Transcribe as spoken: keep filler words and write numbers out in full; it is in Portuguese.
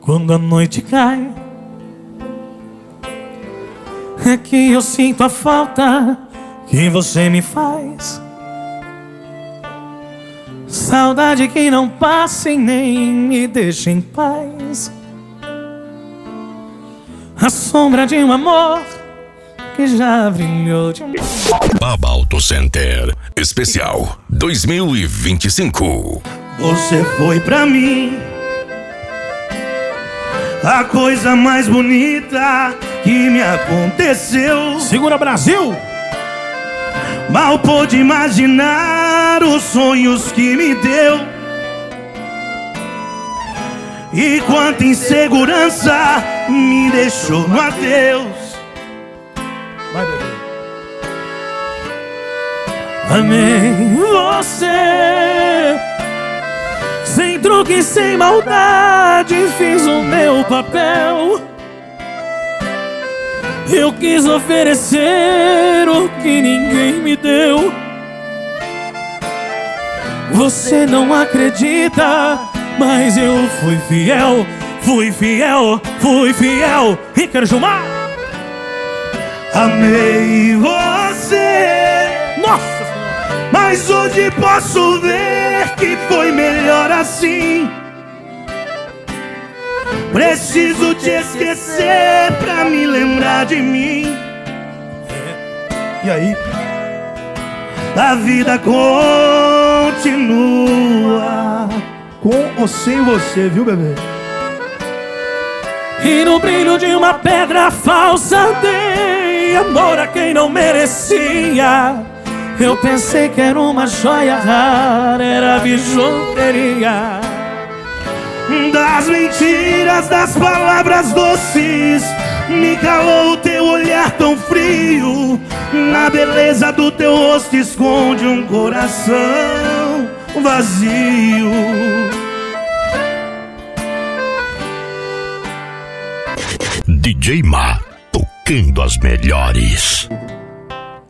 Quando a noite cai, é que eu sinto a falta que você me faz. Saudade que não passa e nem me deixa em paz. A sombra de um amor que já brilhou demais. Baba Auto Center Especial dois mil e vinte e cinco. Você foi pra mim a coisa mais bonita que me aconteceu. Segura, Brasil! Mal pude imaginar os sonhos que me deu. E quanta insegurança me deixou no adeus. Vai, bebê. Amei você, sem truque e sem maldade, fiz o meu papel. Eu quis oferecer o que ninguém me deu. Você não acredita, mas eu fui fiel, fui fiel, fui fiel. Ricardo Gilmar. Amei você, Nossa! mas hoje posso ver que foi melhor assim. Preciso te esquecer pra me lembrar de mim. E aí? A vida continua Com ou sem você, viu, bebê? E no brilho de uma pedra falsa dei amor a quem não merecia. Eu pensei que era uma joia rara, era bijuteria. Das mentiras, das palavras doces, me calou o teu olhar tão frio. Na beleza do teu rosto esconde um coração vazio. D J Ma, tocando as melhores.